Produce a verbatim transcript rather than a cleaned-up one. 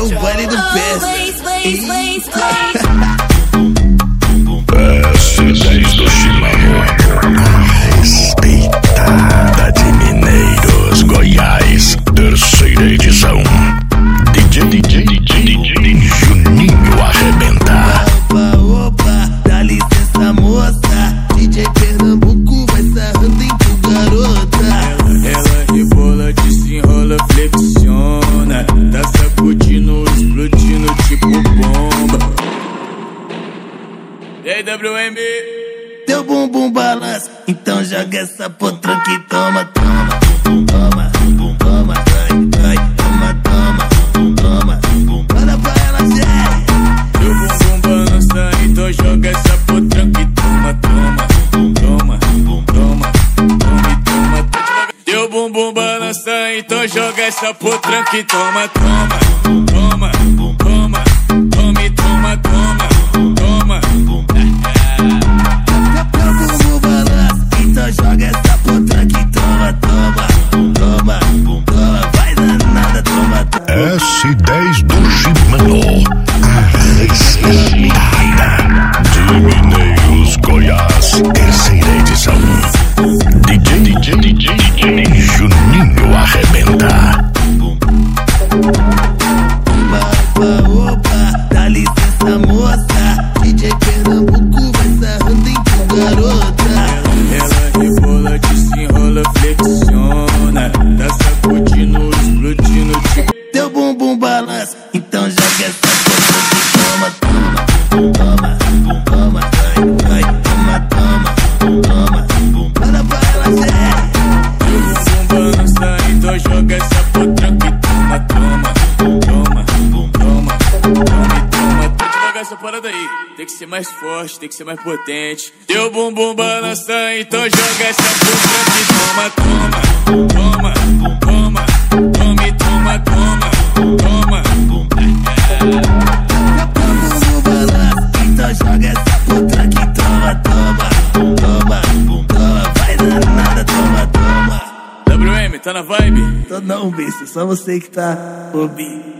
o baile do Pesta. S dez do Chimarrão, a respeitada de Mineiros, Goiás, terceira edição. D J, D J, D J, D J Juninho arrebenta. Opa, opa, dá licença moça, D J Pernambuco vai sarrando em tu garota. Ela rebola, desenrola, flexiona, tá sacudindo, explodindo tipo bomba. E aí, W M? Teu bumbum balança, então joga essa potranca que toma, toma, toma, toma, ai, ai, toma, toma, toma, manda pra ela, Jerry. Teu bumbum balança, então joga essa potranca que toma, toma, toma, toma, toma e toma. Teu bumbum balança, então joga essa potranca que toma, toma, toma, toma, toma e toma, toma, toma. Então joga essa potranca que toma, toma, toma, toma, vai danada, toma, toma. S dez do Chimarrão, a respeitada de Mineiros, Goiás, terceira edição. D J, D J, D J, D J Juninho arrebenta. Opa, opa, dá licença moça, D J Pernambuco vai sarrando em tu garota. Ela rebola, desenrola, flexiona, tá sacudindo, explodindo tipo. Teu bumbum balança, então joga essa potranca que toma, toma, toma, toma, ai, ai, toma, toma, toma, manda pra ela, Jerry. Teu bumbum balança, então joga essa potranca que toma, toma, toma, toma, toma e toma. Tem que jogar essa parada aí, tem que ser mais forte, tem que ser mais potente. Teu bumbum balança, então joga essa potranca que toma, toma, toma, toma, toma e toma, toma, toma. Teu bumbum balança, então joga essa potranca que toma, toma, toma, toma, vai danada, toma, toma. W M, tá na vibe? Tô não, bicho, só você que tá bobinho.